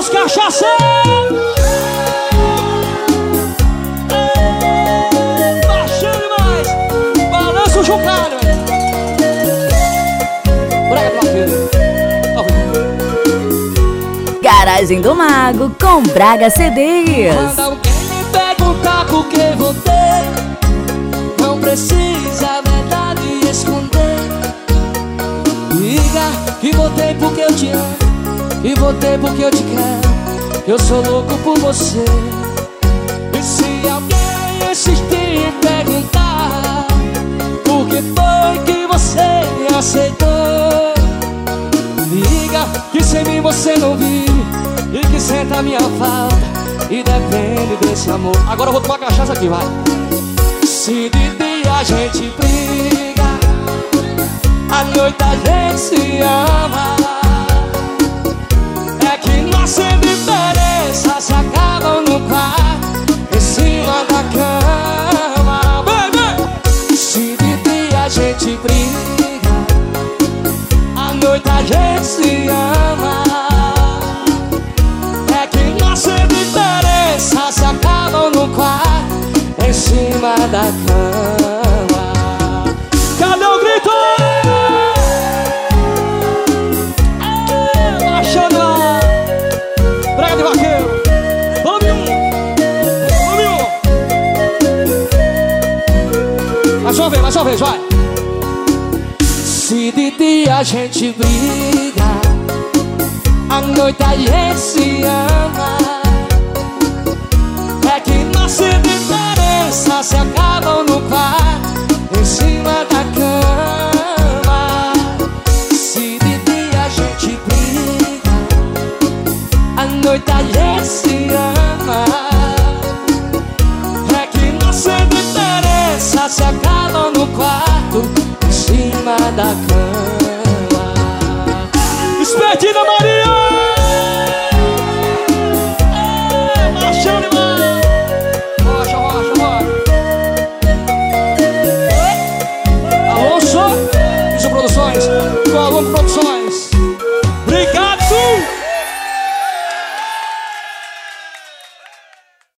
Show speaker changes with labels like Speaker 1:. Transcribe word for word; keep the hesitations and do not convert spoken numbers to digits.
Speaker 1: os cachaceiros. Baixando mais. Balança o chocalho. Brega do vaqueiro.
Speaker 2: Garagem do Mago com Braga C Ds.
Speaker 1: Quando alguém me perguntar por que voltei, não precisa a verdade esconder. Diga que voltei porque eu te amo, e voltei porque eu te quero. Eu sou louco por você. E se alguém insistir em perguntar por que foi que você aceitou, diga que sem mim você não vive e que senta a minha falta e depende desse amor. Agora eu vou tomar cachaça aqui, vai. Se de dia a gente briga, à noite a gente se ama. É que nossa indiferença se acabam no quarto, em cima da cama. Baby! Se de dia a gente briga, à noite a gente se ama. É que nossa diferença se acabam no quarto, em cima da cama. Cadê o grito? Baixando lá. Brega de vaqueiro. Vamos um. Vamos um. Mais uma vez, mais uma vez, vai. Se de dia a gente briga, à noite a gente se ama. É que nossa diferença se acabam no quarto, em cima da cama. Se de dia a gente briga, à noite a gente se ama. É que nossa diferença se acabam no quarto, em cima da cama. Espertina Maria! É, marchando demais! Rocha, rocha, rocha! Alonso, Isso Produções, Colombo Produções.